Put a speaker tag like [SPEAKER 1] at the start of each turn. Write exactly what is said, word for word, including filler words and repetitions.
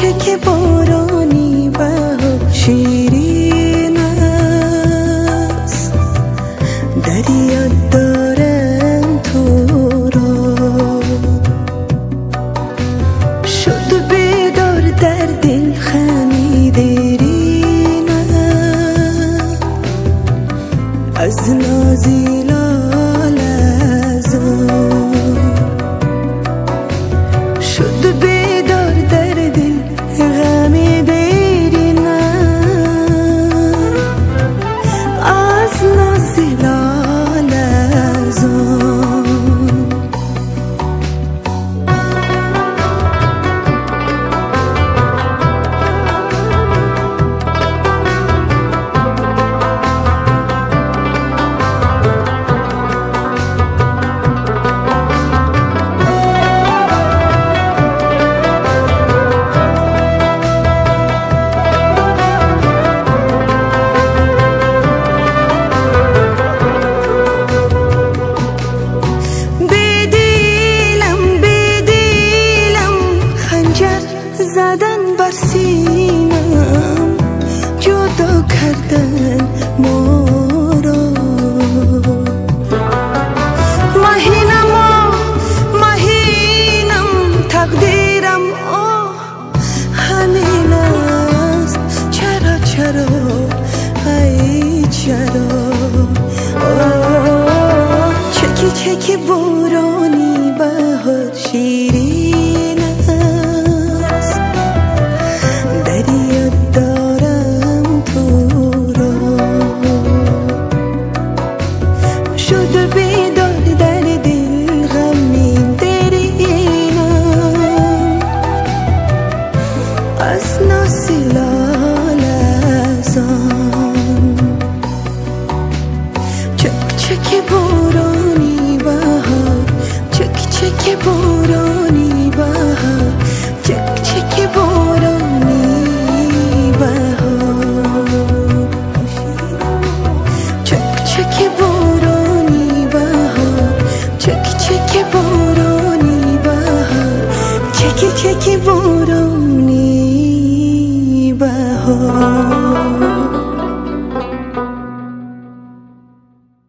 [SPEAKER 1] چکی بارانی بهار شیرین است، در یاد دارم تو را. شد بیدار در دل خمیدرین از نازی لالزار. شد بیدار در دل غمی دیرین از نازی لالزار. زدن بر سینم، جدا کردن ما را. مهینم آه مهینم تقدیرم آه همین است. چرا چرا ای چرا چکی چکی بارانی بهار شیرین است، در یاد دارم تو را. شد بیدار در دل غمین درینم از نازی لالزار. چک چکی بارانی بهار، چک چکی بارانی بهار، چک چکی بارانی بهار. چک چکی بارانی بهار، چک چکی بارانی بهار، چکی چکی بارانی بهار.